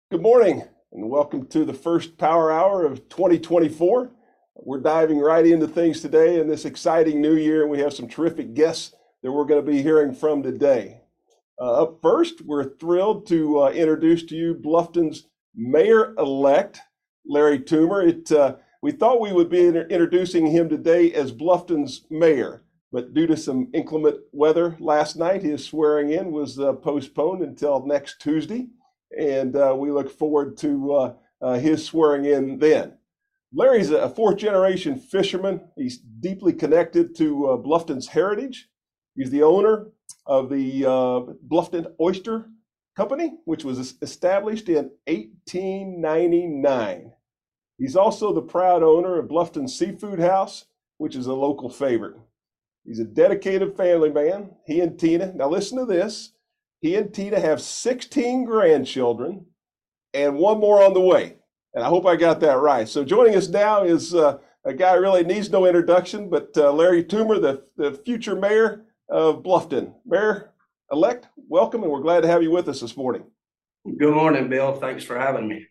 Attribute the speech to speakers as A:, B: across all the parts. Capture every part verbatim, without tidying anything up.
A: Good morning and welcome to the first Power Hour of twenty twenty-four. We're diving right into things today in this exciting new year, and we have some terrific guests that we're going to be hearing from today. Uh, up first, we're thrilled to uh, introduce to you Bluffton's Mayor-elect, Larry Toomer. It, uh, we thought we would be inter- introducing him today as Bluffton's mayor, but due to some inclement weather last night, his swearing in was uh, postponed until next Tuesday, and uh, we look forward to uh, uh, his swearing in then. Larry's a fourth generation fisherman. He's deeply connected to uh, Bluffton's heritage. He's the owner of the uh, Bluffton Oyster Company, which was established in eighteen ninety-nine. He's also the proud owner of Bluffton Seafood House, which is a local favorite. He's a dedicated family man. He and Tina, now listen to this, he and Tina have sixteen grandchildren and one more on the way. And I hope I got that right. So joining us now is uh, a guy who really needs no introduction, but uh, Larry Toomer, the, the future mayor of Bluffton. Mayor-elect, welcome, and we're glad to have you with us this morning.
B: Good morning, Bill. Thanks for having me.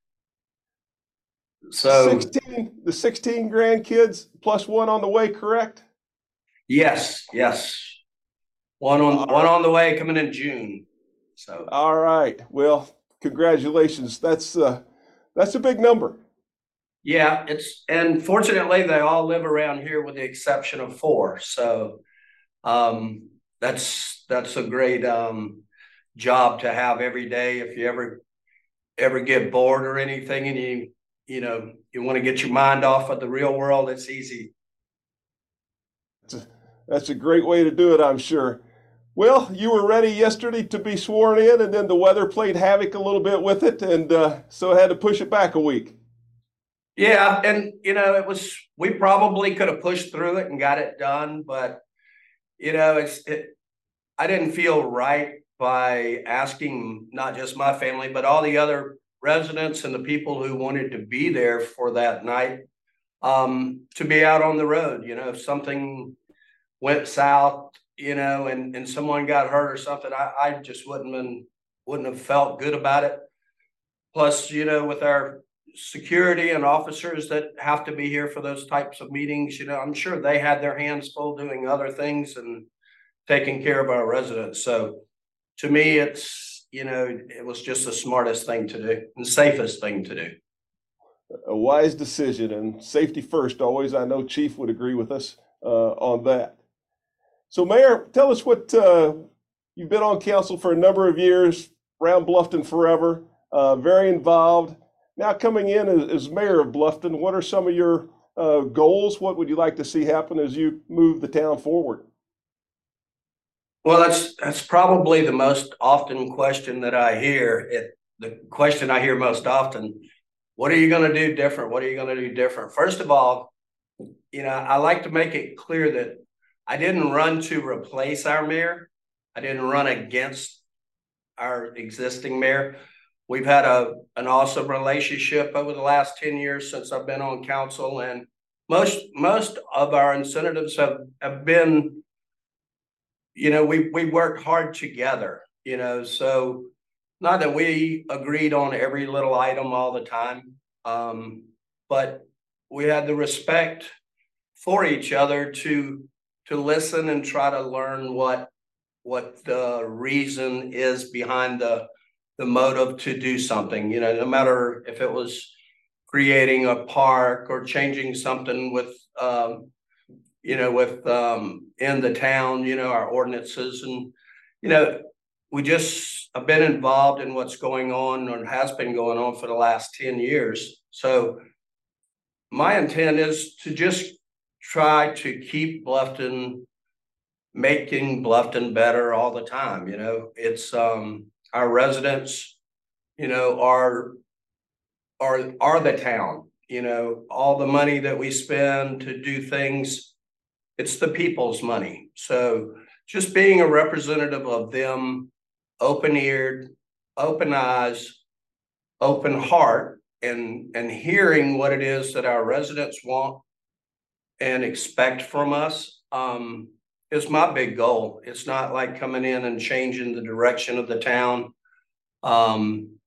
B: So,
A: sixteen, the sixteen grandkids plus one on the way, correct?
B: yes, yes. One on
A: All
B: one
A: right.
B: on the way, coming in June. So,
A: All right. Well, congratulations. That's uh, that's a big number.
B: yeah, it's and fortunately they all live around here with the exception of four. So, um, that's that's a great um job to have every day. If you ever ever get bored or anything, and you you know you want to get your mind off of the real world, it's easy.
A: That's a, that's a great way to do it, I'm sure. Well, you were ready yesterday to be sworn in, and then the weather played havoc a little bit with it, and uh, so I had to push it back a week.
B: Yeah, and you know, it was we probably could have pushed through it and got it done, but you know, it's it I didn't feel right by asking not just my family, but all the other residents and the people who wanted to be there for that night um to be out on the road. You know, if something went south, you know, and and someone got hurt or something, I, I just wouldn't been wouldn't have felt good about it. Plus, you know, with our security and officers that have to be here for those types of meetings, you know, I'm sure they had their hands full doing other things and taking care of our residents. So to me, it's, you know, it was just the smartest thing to do and safest thing to do.
A: A wise decision, and safety first always. I know Chief would agree with us uh, on that. So, Mayor, tell us what uh, you've been on council for a number of years, around Bluffton forever, uh, very involved. Now, coming in as, as mayor of Bluffton, what are some of your uh, goals? What would you like to see happen as you move the town forward?
B: Well, that's that's probably the most often question that I hear. It the question I hear most often, what are you going to do different? What are you going to do different? First of all, you know, I like to make it clear that I didn't run to replace our mayor. I didn't run against our existing mayor. We've had a an awesome relationship over the last ten years since I've been on council, and most most of our incentives have have been, you know, we we worked hard together, you know, so not that we agreed on every little item all the time, um, but we had the respect for each other to to listen and try to learn what what the reason is behind the the motive to do something. You know, no matter if it was creating a park or changing something with um, you know, with um in the town, you know, our ordinances, and you know, we just have been involved in what's going on or has been going on for the last ten years. So my intent is to just try to keep Bluffton making Bluffton better all the time. You know, it's um our residents, you know, are are are the town. You know, all the money that we spend to do things, it's the people's money. So just being a representative of them, open eared, open eyes, open heart, and and hearing what it is that our residents want and expect from us um, is my big goal. It's not like coming in and changing the direction of the town. Um,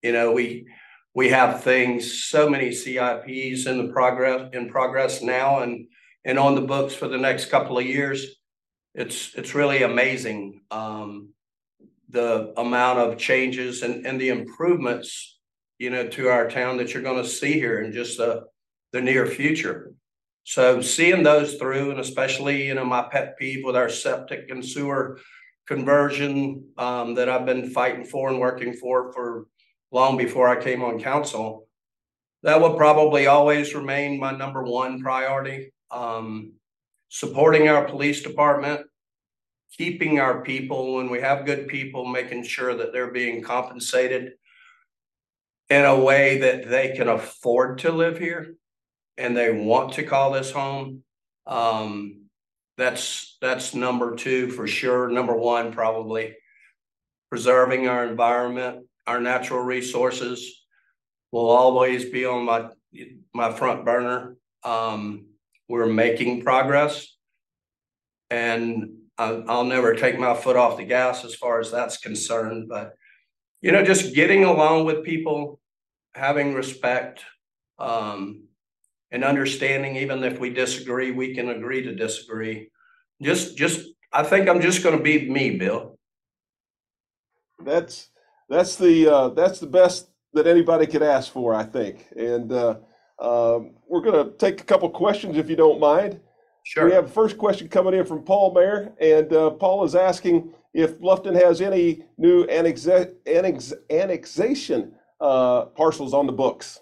B: You know, we we have things, so many C I Ps in the progress in progress now and and on the books for the next couple of years. It's it's really amazing um, the amount of changes and, and the improvements, you know, to our town that you're going to see here in just the, the near future. So seeing those through, and especially, you know, my pet peeve with our septic and sewer conversion um, that I've been fighting for and working for for long before I came on council, that will probably always remain my number one priority. Um, supporting our police department, keeping our people, when we have good people, making sure that they're being compensated in a way that they can afford to live here and they want to call this home. Um, that's that's number two for sure. Number one, probably preserving our environment, our natural resources will always be on my my front burner. Um, we're making progress, and I'll, I'll never take my foot off the gas as far as that's concerned. But you know, just getting along with people, having respect, um, and understanding, even if we disagree, we can agree to disagree. Just, just, I think I'm just going to be me, Bill.
A: That's that's the uh, that's the best that anybody could ask for, I think. And uh, um, we're going to take a couple questions if you don't mind.
B: Sure.
A: We have a first question coming in from Paul Mayer, and uh, Paul is asking if Bluffton has any new annex annex annexation uh, parcels on the books.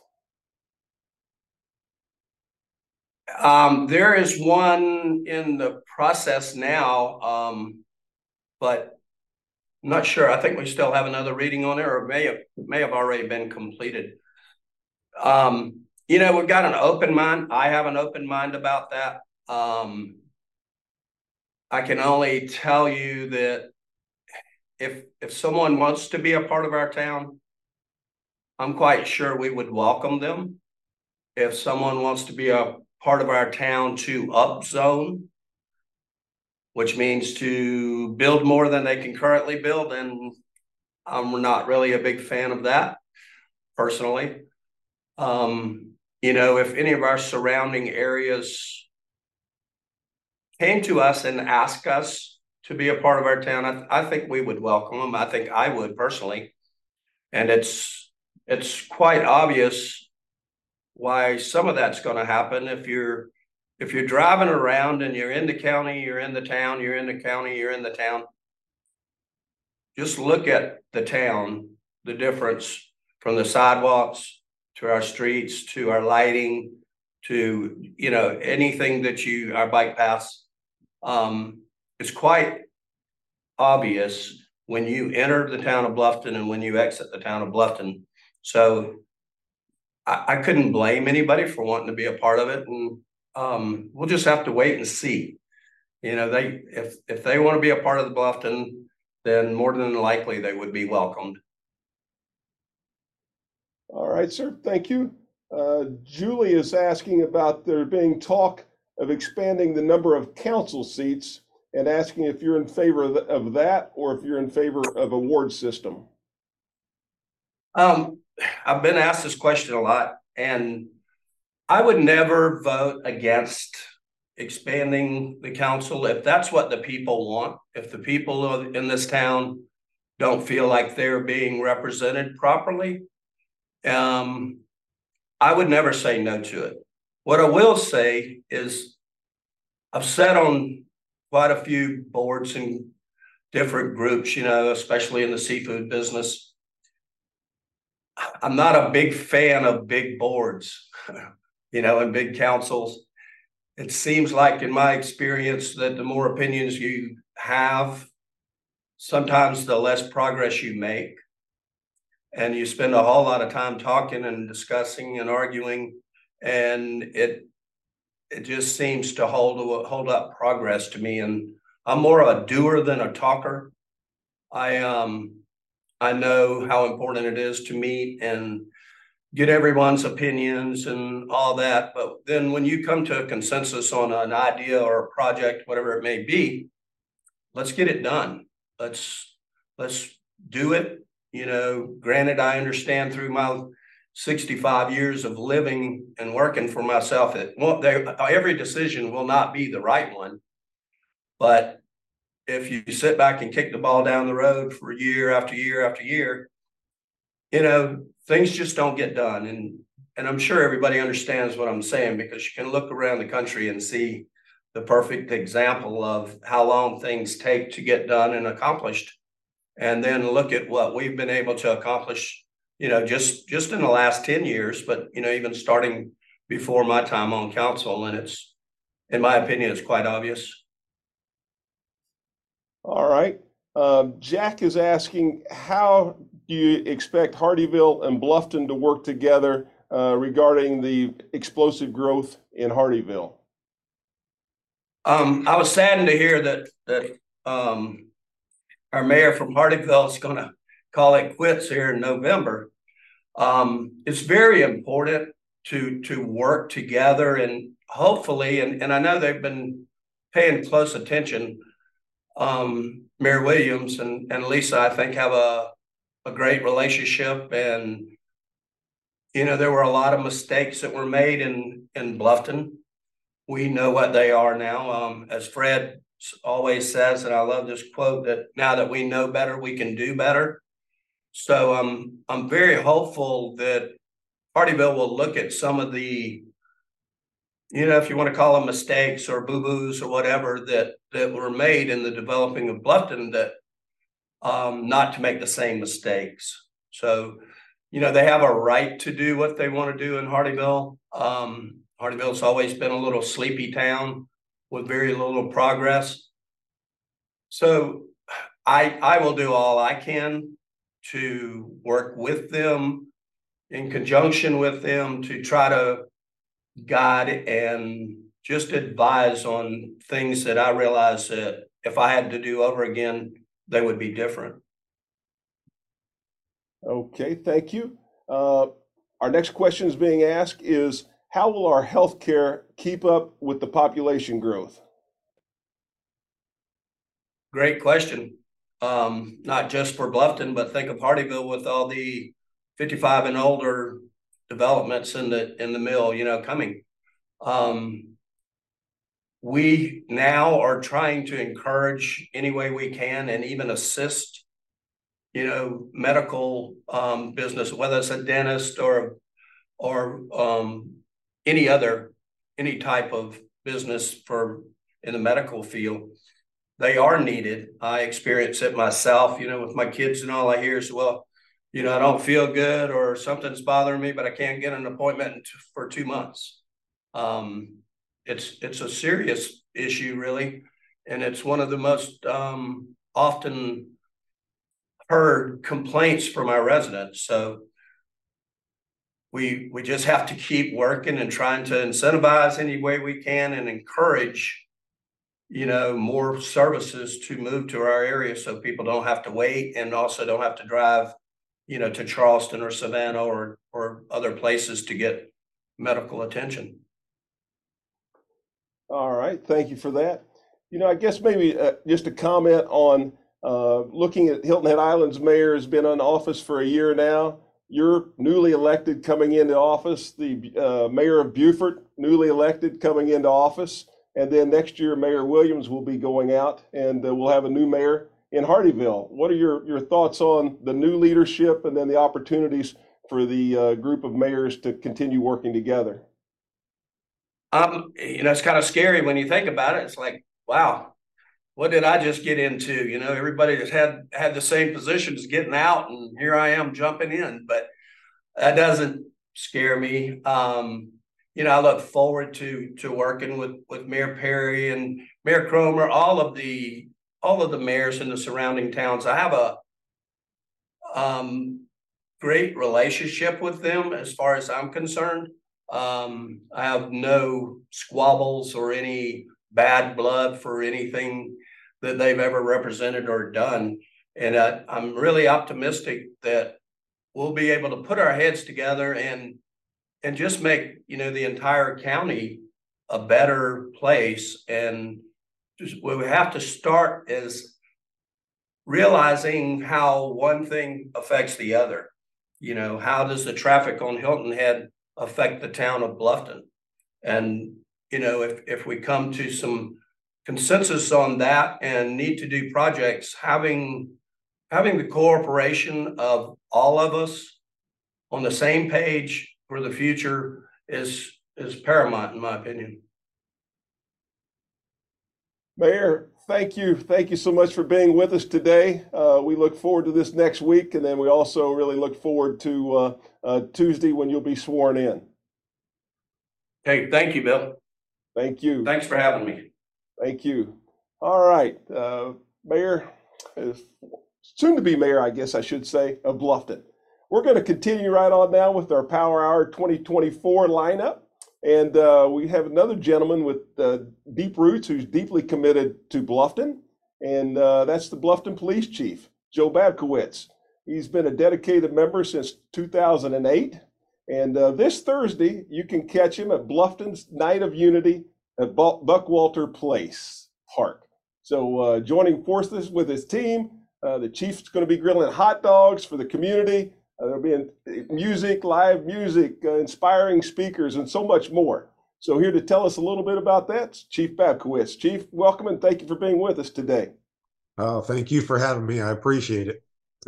B: Um, there is one in the process now, um, but I'm not sure. I think we still have another reading on it, or it may have may have already been completed. Um, you know, we've got an open mind. I have an open mind about that. Um, I can only tell you that if if someone wants to be a part of our town, I'm quite sure we would welcome them. If someone wants to be a part of our town to upzone, which means to build more than they can currently build, and I'm not really a big fan of that personally. Um, you know, if any of our surrounding areas came to us and asked us to be a part of our town, I, th I think we would welcome them. I think I would personally. And it's it's quite obvious why some of that's going to happen. If you're if you're driving around and you're in the county, you're in the town, you're in the county, you're in the town, just look at the town, the difference from the sidewalks to our streets, to our lighting, to, you know, anything that you, our bike paths. Um, it's quite obvious when you enter the town of Bluffton and when you exit the town of Bluffton. So I, I couldn't blame anybody for wanting to be a part of it. And um, we'll just have to wait and see. You know, they if if they want to be a part of the Bluffton, then more than likely they would be welcomed.
A: All right, sir. Thank you. Uh, Julie is asking about there being talk of expanding the number of council seats and asking if you're in favor of, of that or if you're in favor of a ward system.
B: Um, I've been asked this question a lot, and I would never vote against expanding the council if that's what the people want. If the people in this town don't feel like they're being represented properly, um, I would never say no to it. What I will say is I've sat on quite a few boards and different groups, you know, especially in the seafood business. I'm not a big fan of big boards, you know, and big councils. It seems like, in my experience, that the more opinions you have, sometimes the less progress you make. And you spend a whole lot of time talking and discussing and arguing, and it it just seems to hold hold up progress to me. And I'm more of a doer than a talker. I um I know how important it is to meet and get everyone's opinions and all that. But then when you come to a consensus on an idea or a project, whatever it may be, let's get it done. Let's let's do it. You know, granted, I understand through my sixty-five years of living and working for myself, it won't, they, every decision will not be the right one. But if you sit back and kick the ball down the road for year after year after year, you know, things just don't get done. And, and I'm sure everybody understands what I'm saying, because you can look around the country and see the perfect example of how long things take to get done and accomplished. And then look at what we've been able to accomplish, you know, just, just in the last ten years, but, you know, even starting before my time on council. And it's, in my opinion, it's quite obvious.
A: All right. Um, Jack is asking, how do you expect Hardeeville and Bluffton to work together uh, regarding the explosive growth in Hardeeville?
B: Um, I was saddened to hear that that um, our mayor from Hardeeville is going to call it quits here in November. Um, it's very important to to work together, and hopefully, and, and I know they've been paying close attention. Um, Mayor Williams and, and Lisa, I think, have a, a great relationship. And, you know, there were a lot of mistakes that were made in, in Bluffton. We know what they are now. Um, as Fred always says, and I love this quote, that now that we know better, we can do better. So um, I'm very hopeful that Hardeeville will look at some of the, you know, if you want to call them mistakes or boo-boos or whatever that that were made in the developing of Bluffton, that um, not to make the same mistakes. So, you know, they have a right to do what they want to do in Hardeeville. Um, Hardeeville's always been a little sleepy town with very little progress. So I I will do all I can to work with them, in conjunction with them, to try to guide and just advise on things that I realize that if I had to do over again, they would be different.
A: Okay, thank you. Uh, our next question is being asked is, how will our healthcare keep up with the population growth?
B: Great question. Um, not just for Bluffton, but think of Hardeeville with all the fifty-five and older developments in the in the mill, you know, coming. Um, we now are trying to encourage any way we can, and even assist, you know, medical um, business, whether it's a dentist or or um, any other any type of business for in the medical field. They are needed. I experience it myself, you know, with my kids, and all I hear is, well, you know, I don't feel good or something's bothering me, but I can't get an appointment for two months. Um, it's it's a serious issue, really, and it's one of the most um, often heard complaints from our residents. So we we just have to keep working and trying to incentivize any way we can and encourage, you know, more services to move to our area, so people don't have to wait and also don't have to drive, you know, to Charleston or Savannah or or other places to get medical attention.
A: All right, thank you for that. You know, I guess maybe uh, just a comment on uh, looking at Hilton Head Island's mayor has been in office for a year now. You're newly elected coming into office, the uh, mayor of Beaufort, newly elected coming into office. And then next year, Mayor Williams will be going out, and uh, we'll have a new mayor in Hardeeville. What are your, your thoughts on the new leadership and then the opportunities for the uh, group of mayors to continue working together?
B: Um, you know, it's kind of scary when you think about it. It's like, wow, what did I just get into? You know, everybody that's had had the same positions getting out, and here I am jumping in. But that doesn't scare me. Um, you know, I look forward to to working with with Mayor Perry and Mayor Cromer, all of the all of the mayors in the surrounding towns. I have a um, great relationship with them as far as I'm concerned. Um, I have no squabbles or any bad blood for anything that they've ever represented or done. And uh, I'm really optimistic that we'll be able to put our heads together and and just make, you know, the entire county a better place. And just, we have to start as realizing how one thing affects the other. You know, how does the traffic on Hilton Head affect the town of Bluffton? And, you know, if, if we come to some consensus on that and need to do projects, having, having the cooperation of all of us on the same page for the future is, is paramount, in my opinion.
A: Mayor, thank you. Thank you so much for being with us today. Uh, we look forward to this next week, and then we also really look forward to uh, uh, Tuesday when you'll be sworn in.
B: Hey, thank you, Bill.
A: Thank you.
B: Thanks for having me.
A: Thank you. All right, uh, Mayor, soon to be Mayor, I guess I should say, of Bluffton. We're going to continue right on now with our Power Hour twenty twenty-four lineup. And uh, we have another gentleman with uh, deep roots who's deeply committed to Bluffton, and uh, that's the Bluffton Police Chief, Joe Babkowitz. He's been a dedicated member since two thousand eight, and uh, this Thursday you can catch him at Bluffton's Night of Unity at Buckwalter Place Park. So uh, joining forces with his team, uh, the Chief's going to be grilling hot dogs for the community. Uh, there'll be music, live music, uh, inspiring speakers, and so much more. So here to tell us a little bit about that, Chief Babkowitz. Chief, welcome and thank you for being with us today.
C: Oh, thank you for having me. I appreciate it.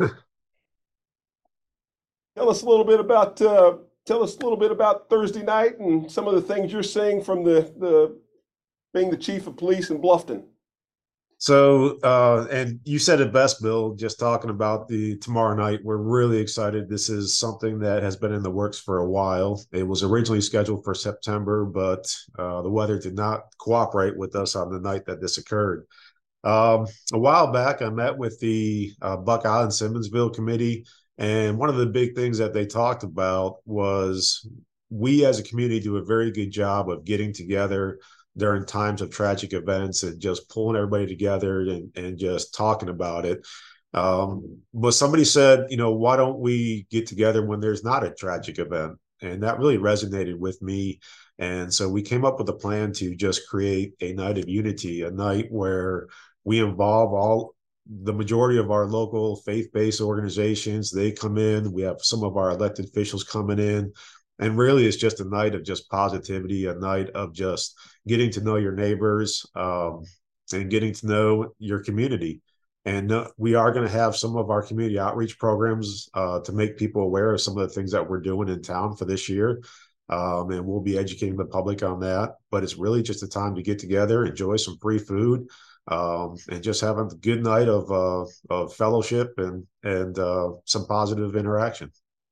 A: Tell us a little bit about uh, tell us a little bit about Thursday night and some of the things you're seeing from the the being the Chief of Police in Bluffton.
C: So, uh, and you said it best, Bill, just talking about the tomorrow night. We're really excited. This is something that has been in the works for a while. It was originally scheduled for September, but uh, the weather did not cooperate with us on the night that this occurred. Um, a while back, I met with the uh, Buck Island Simmonsville committee, and one of the big things that they talked about was we as a community do a very good job of getting together during times of tragic events and just pulling everybody together and, and just talking about it. Um, but somebody said, you know, why don't we get together when there's not a tragic event? And that really resonated with me. And so we came up with a plan to just create a night of unity, a night where we involve all the majority of our local faith-based organizations. They come in, we have some of our elected officials coming in. And really, it's just a night of just positivity, a night of just getting to know your neighbors um, and getting to know your community. And uh, we are going to have some of our community outreach programs uh, to make people aware of some of the things that we're doing in town for this year. Um, and we'll be educating the public on that. But it's really just a time to get together, enjoy some free food, um, and just have a good night of, uh, of fellowship and, and uh, some positive interaction.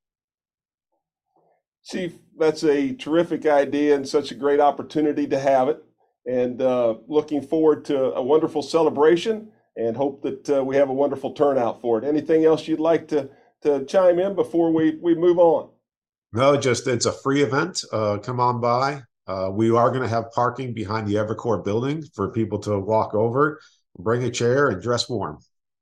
A: Chief, that's a terrific idea and such a great opportunity to have it. And uh, looking forward to a wonderful celebration and hope that uh, we have a wonderful turnout for it. Anything else you'd like to, to chime in before we, we move on?
C: No, just it's a free event. Uh, come on by. Uh, we are going to have parking behind the Evercore building for people to walk over, bring a chair, and dress warm.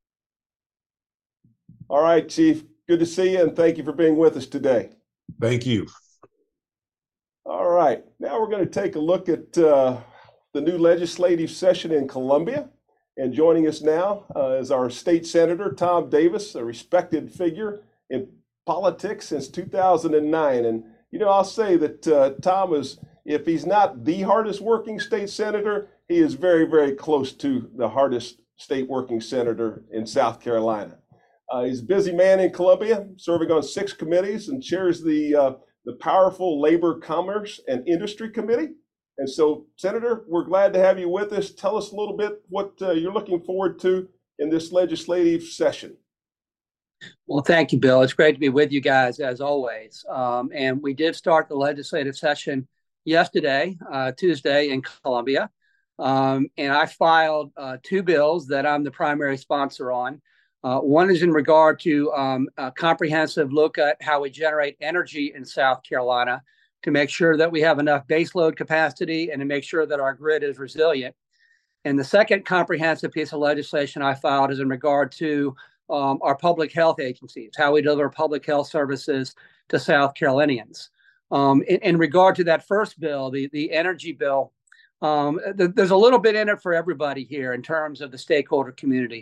A: All right, Chief. Good to see you, and thank you for being with us today.
C: Thank you.
A: All right. Now we're going to take a look at uh, the new legislative session in Columbia. And joining us now uh, is our state senator, Tom Davis, a respected figure in politics since two thousand nine. And, you know, I'll say that uh, Tom is, if he's not the hardest working state senator, he is very, very close to the hardest state working senator in South Carolina. Uh, he's a busy man in Columbia, serving on six committees and chairs the uh, the powerful Labor, Commerce, and Industry Committee. And so, Senator, we're glad to have you with us. Tell us a little bit what uh, you're looking forward to in this legislative session.
D: Well, thank you, Bill. It's great to be with you guys as always. Um, and we did start the legislative session yesterday, uh, Tuesday in Columbia. Um, and I filed uh, two bills that I'm the primary sponsor on. Uh, one is in regard to um, a comprehensive look at how we generate energy in South Carolina to make sure that we have enough baseload capacity and to make sure that our grid is resilient. And the second comprehensive piece of legislation I filed is in regard to um, our public health agencies, how we deliver public health services to South Carolinians. Um, in, in regard to that first bill, the, the energy bill, um, th- there's a little bit in it for everybody here in terms of the stakeholder community.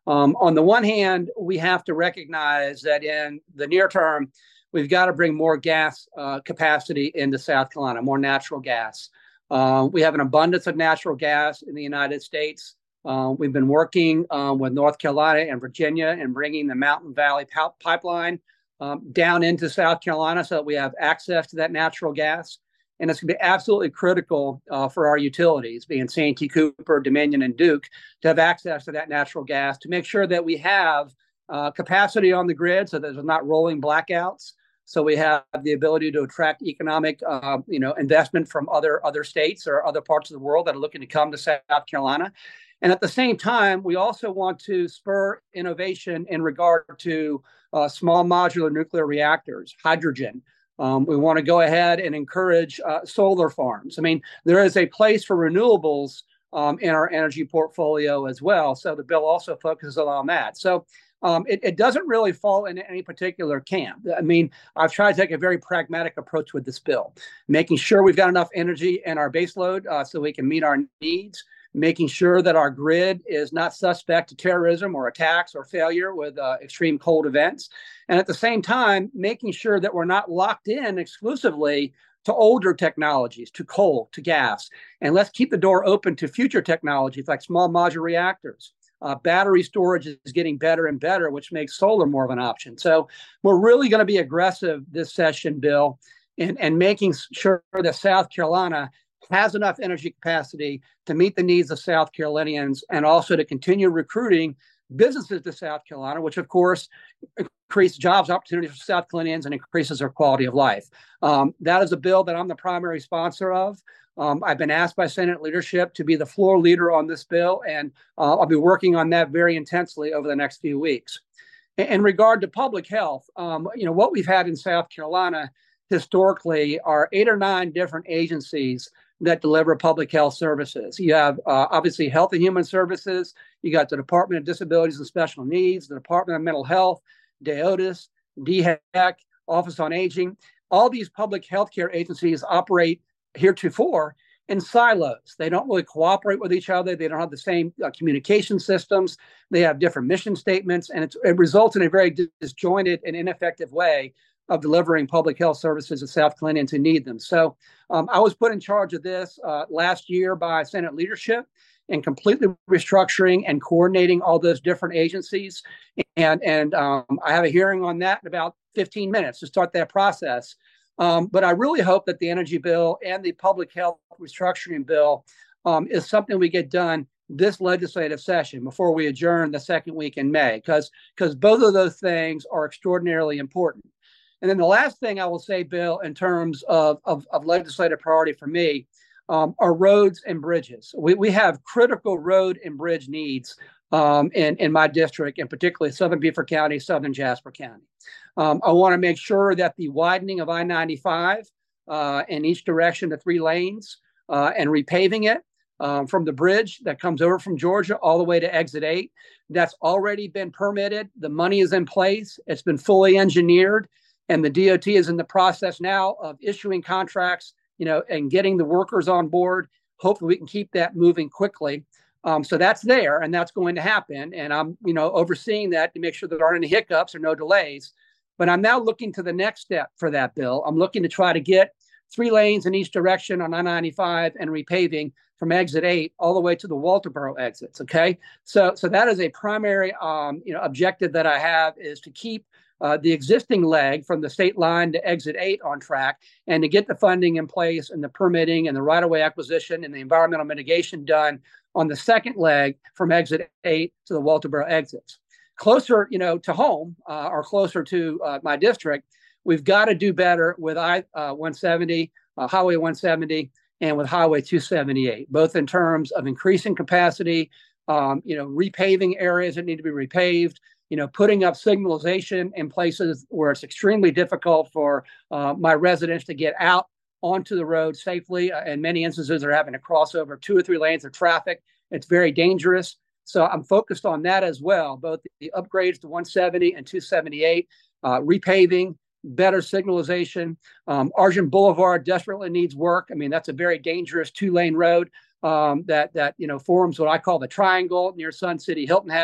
D: Um, on the one hand, we have to recognize that in the near term, we've got to bring more gas uh, capacity into South Carolina, more natural gas. Uh, we have an abundance of natural gas in the United States. Uh, we've been working um, with North Carolina and Virginia and bringing the Mountain Valley Pipeline um, down into South Carolina so that we have access to that natural gas. And it's going to be absolutely critical uh, for our utilities, being Santee Cooper, Dominion, and Duke, to have access to that natural gas to make sure that we have uh, capacity on the grid so that there's not rolling blackouts. So we have the ability to attract economic, uh, you know, investment from other other states or other parts of the world that are looking to come to South Carolina. And at the same time, we also want to spur innovation in regard to uh, small modular nuclear reactors, hydrogen. Um, we want to go ahead and encourage uh, solar farms. I mean, there is a place for renewables um, in our energy portfolio as well. So the bill also focuses on that. So um, it, it doesn't really fall into any particular camp. I mean, I've tried to take a very pragmatic approach with this bill, making sure we've got enough energy in our baseload uh, so we can meet our needs, making sure that our grid is not suspect to terrorism or attacks or failure with uh, extreme cold events. And at the same time, making sure that we're not locked in exclusively to older technologies, to coal, to gas. And let's keep the door open to future technologies like small modular reactors. Uh, battery storage is getting better and better, which makes solar more of an option. So we're really going to be aggressive this session, Bill, in, in making sure that South Carolina has enough energy capacity to meet the needs of South Carolinians and also to continue recruiting businesses to South Carolina, which of course increases jobs opportunities for South Carolinians and increases their quality of life. Um, that is a bill that I'm the primary sponsor of. Um, I've been asked by Senate leadership to be the floor leader on this bill, and uh, I'll be working on that very intensely over the next few weeks. In, in regard to public health, um, you know, what we've had in South Carolina historically are eight or nine different agencies that deliver public health services. You have uh, obviously Health and Human Services. You got the Department of Disabilities and Special Needs, the Department of Mental Health, DEODIS, D H E C, Office on Aging. All these public healthcare agencies operate heretofore in silos. They don't really cooperate with each other. They don't have the same uh, communication systems. They have different mission statements, and it's, it results in a very disjointed and ineffective way of delivering public health services to South Carolinians who need them. So um, I was put in charge of this uh, last year by Senate leadership and completely restructuring and coordinating all those different agencies. And, and um, I have a hearing on that in about fifteen minutes to start that process. Um, but I really hope that the energy bill and the public health restructuring bill um, is something we get done this legislative session before we adjourn the second week in May, because because both of those things are extraordinarily important. And then the last thing I will say, Bill, in terms of, of, of legislative priority for me, um, are roads and bridges. We, we have critical road and bridge needs um, in, in my district, and particularly Southern Beaufort County, Southern Jasper County. Um, I want to make sure that the widening of I ninety-five uh, in each direction to three lanes uh, and repaving it um, from the bridge that comes over from Georgia all the way to exit eight, that's already been permitted. The money is in place. It's been fully engineered. And the D O T is in the process now of issuing contracts, you know, and getting the workers on board. Hopefully we can keep that moving quickly. Um, so that's there, and that's going to happen. And I'm, you know, overseeing that to make sure there aren't any hiccups or no delays. But I'm now looking to the next step for that bill. I'm looking to try to get three lanes in each direction on I ninety-five and repaving from exit eight all the way to the Walterboro exits. Okay, so so that is a primary, um, you know, objective that I have, is to keep Uh, the existing leg from the state line to exit eight on track, and to get the funding in place and the permitting and the right-of-way acquisition and the environmental mitigation done on the second leg from exit eight to the Walterboro exits. Closer, you know, to home uh, or closer to uh, my district, we've got to do better with I uh, one seventy, uh, Highway one seventy, and with Highway two seventy-eight, both in terms of increasing capacity, um, you know, repaving areas that need to be repaved, you know, putting up signalization in places where it's extremely difficult for uh, my residents to get out onto the road safely. Uh, in many instances, they're having to cross over two or three lanes of traffic. It's very dangerous. So I'm focused on that as well, both the upgrades to one seventy and two seventy-eight, uh, repaving, better signalization. Um, Argent Boulevard desperately needs work. I mean, that's a very dangerous two-lane road um, that, that, you know, forms what I call the triangle near Sun City Hilton Head.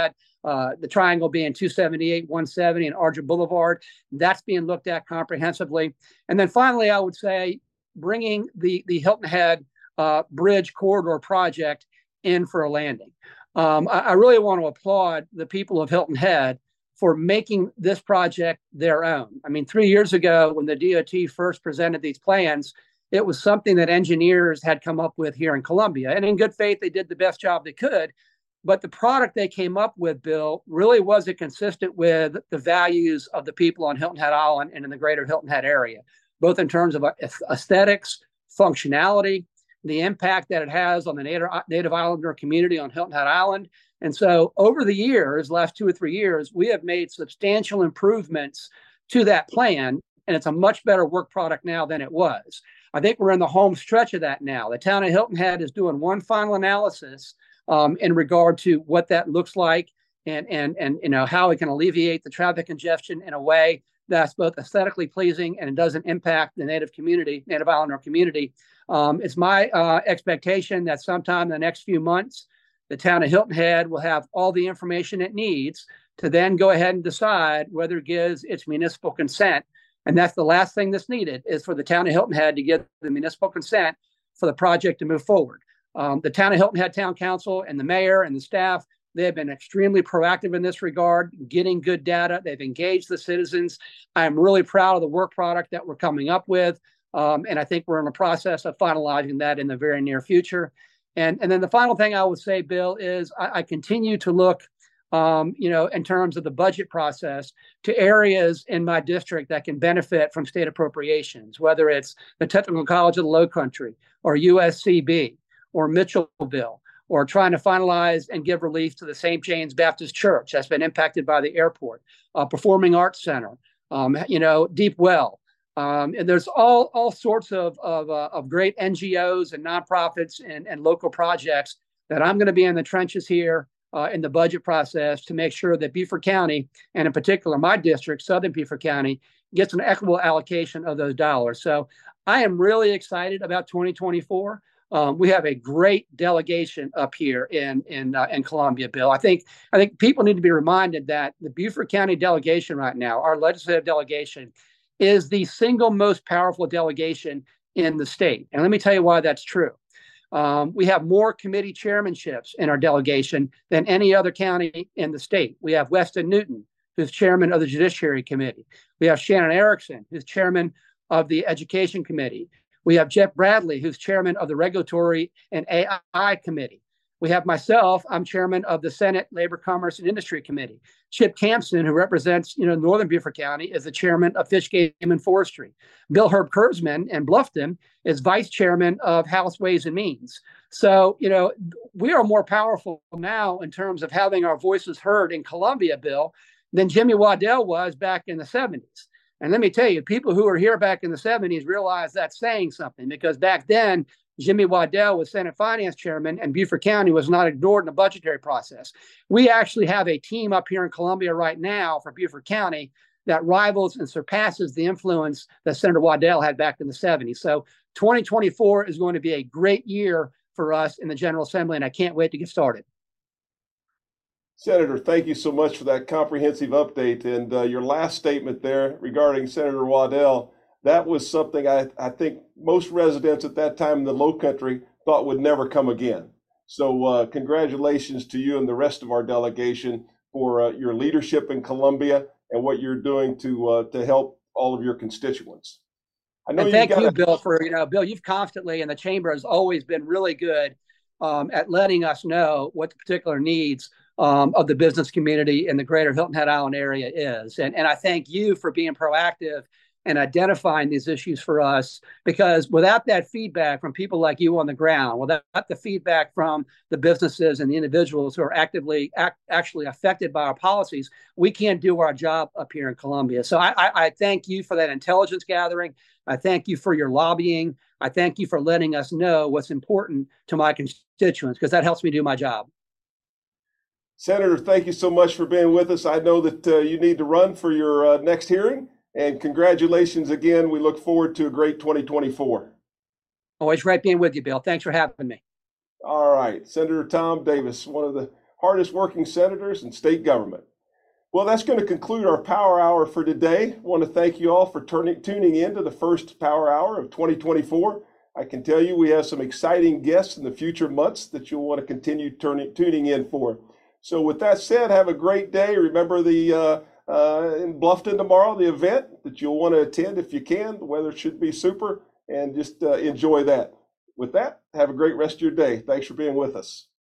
D: uh, the triangle being two seventy-eight, one seventy, and Archer Boulevard. That's being looked at comprehensively. And then finally, I would say bringing the, the Hilton Head uh, Bridge Corridor project in for a landing. Um, I, I really want to applaud the people of Hilton Head for making this project their own. I mean, three years ago, when the D O T first presented these plans, it was something that engineers had come up with here in Columbia. And in good faith, they did the best job they could. But the product they came up with, Bill, really wasn't consistent with the values of the people on Hilton Head Island and in the greater Hilton Head area, both in terms of aesthetics, functionality, the impact that it has on the Native, Native Islander community on Hilton Head Island. And so over the years, last two or three years, we have made substantial improvements to that plan. And it's a much better work product now than it was. I think we're in the home stretch of that now. The town of Hilton Head is doing one final analysis um, in regard to what that looks like and, and, and you know, how it can alleviate the traffic congestion in a way that's both aesthetically pleasing and it doesn't impact the Native community, Native Islander community. Um, it's my uh, expectation that sometime in the next few months, the town of Hilton Head will have all the information it needs to then go ahead and decide whether it gives its municipal consent. And that's the last thing that's needed is for the town of Hilton Head to get the municipal consent for the project to move forward. Um, the town of Hilton Head Town Council and the mayor and the staff, they have been extremely proactive in this regard, getting good data. They've engaged the citizens. I'm really proud of the work product that we're coming up with. Um, and I think we're in the process of finalizing that in the very near future. And, and then the final thing I would say, Bill, is I, I continue to look, um, you know, in terms of the budget process to areas in my district that can benefit from state appropriations, whether it's the Technical College of the Lowcountry or U S C B or Mitchellville, or trying to finalize and give relief to the Saint James Baptist Church that's been impacted by the airport, uh, Performing Arts Center, um, you know, Deep Well. Um, and there's all all sorts of of, uh, of great N G Os and nonprofits and, and local projects that I'm going to be in the trenches here uh, in the budget process to make sure that Beaufort County, and in particular my district, Southern Beaufort County, gets an equitable allocation of those dollars. So I am really excited about twenty twenty-four. Um, we have a great delegation up here in in uh, in Columbia, Bill. I think I think people need to be reminded that the Beaufort County delegation right now, our legislative delegation, is the single most powerful delegation in the state. And let me tell you why that's true. Um, we have more committee chairmanships in our delegation than any other county in the state. We have Weston Newton, who's chairman of the Judiciary Committee. We have Shannon Erickson, who's chairman of the Education Committee. We have Jeff Bradley, who's chairman of the Regulatory and A I Committee. We have myself, I'm chairman of the Senate Labor, Commerce, and Industry Committee. Chip Campson, who represents you know Northern Beaufort County, is the chairman of Fish, Game, and Forestry. Bill Herb Kurzman in Bluffton is vice chairman of House Ways and Means. So, you know, we are more powerful now in terms of having our voices heard in Columbia, Bill, than Jimmy Waddell was back in the seventies. And let me tell you, people who were here back in the seventies realize that's saying something, because back then, Jimmy Waddell was Senate Finance Chairman and Beaufort County was not ignored in the budgetary process. We actually have a team up here in Columbia right now for Beaufort County that rivals and surpasses the influence that Senator Waddell had back in the seventies. So twenty twenty-four is going to be a great year for us in the General Assembly, and I can't wait to get started.
A: Senator, thank you so much for that comprehensive update. And uh, your last statement there regarding Senator Waddell, that was something I, I think most residents at that time in the Lowcountry thought would never come again. So uh, congratulations to you and the rest of our delegation for uh, your leadership in Columbia and what you're doing to uh, to help all of your constituents. I know
D: and
A: you
D: thank
A: gotta...
D: you, Bill, for, you know, Bill, you've constantly, and the chamber has always been really good um, at letting us know what the particular needs um, of the business community in the greater Hilton Head Island area is. And, and I thank you for being proactive and identifying these issues for us, because without that feedback from people like you on the ground, without the feedback from the businesses and the individuals who are actively act, actually affected by our policies, we can't do our job up here in Columbia. So I, I, I thank you for that intelligence gathering. I thank you for your lobbying. I thank you for letting us know what's important to my constituents, because that helps me do my job.
A: Senator, thank you so much for being with us. I know that uh, you need to run for your uh, next hearing. And congratulations again. We look forward to a great twenty twenty-four.
D: Always great being with you, Bill. Thanks for having me.
A: All right. Senator Tom Davis, one of the hardest working senators in state government. Well, that's going to conclude our Power Hour for today. I want to thank you all for turning, tuning in to the first Power Hour of twenty twenty-four. I can tell you we have some exciting guests in the future months that you'll want to continue turning, tuning in for. So with that said, have a great day. Remember the uh, uh, in Bluffton tomorrow, the event that you'll want to attend if you can. The weather should be super, and just uh, enjoy that. With that, have a great rest of your day. Thanks for being with us.